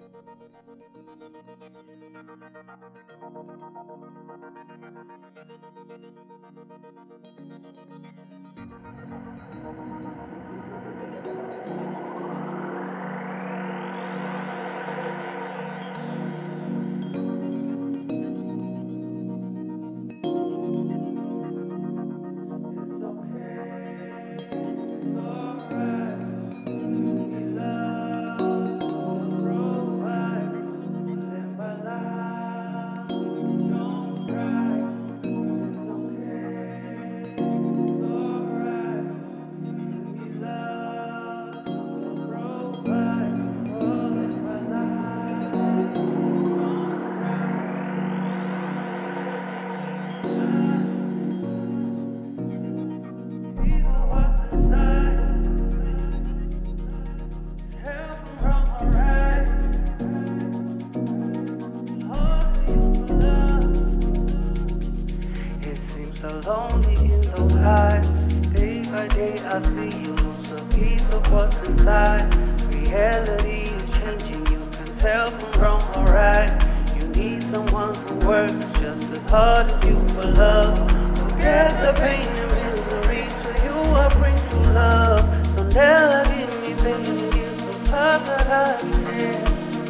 So lonely in those eyes. Day by day I see you lose a piece of what's inside. Reality is changing, you can tell from wrong or right. You need someone who works just as hard as you for love. Forget the pain and misery, to you I bring true love. So never give me pain, give some parts I got here.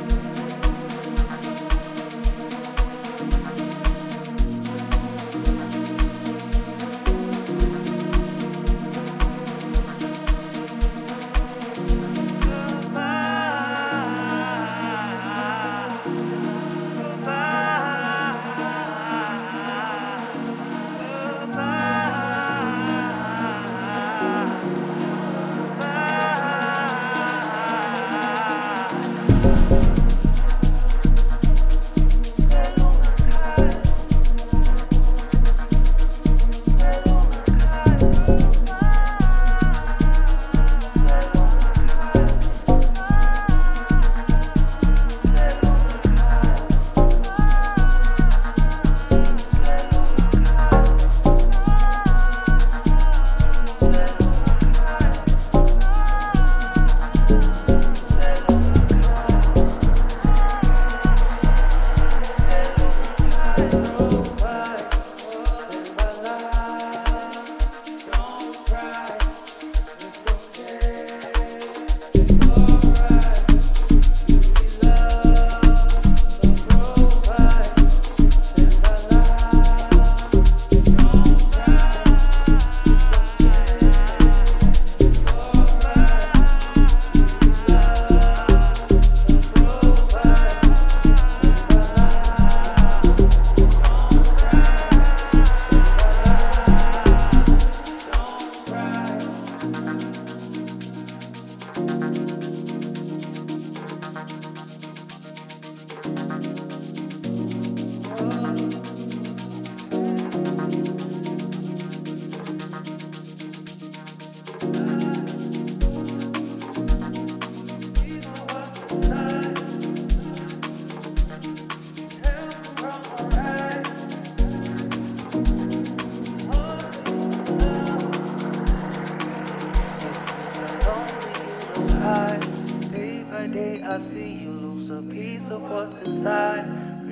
Day by day I see you lose a piece of what's inside.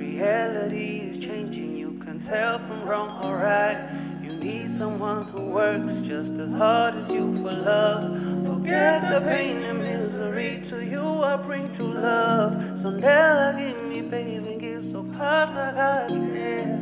Reality is changing, you can tell from wrong or right. You need someone who works just as hard as you for love. Forget the pain and misery, to you I bring true love. So never give me baby, give so parts I got here.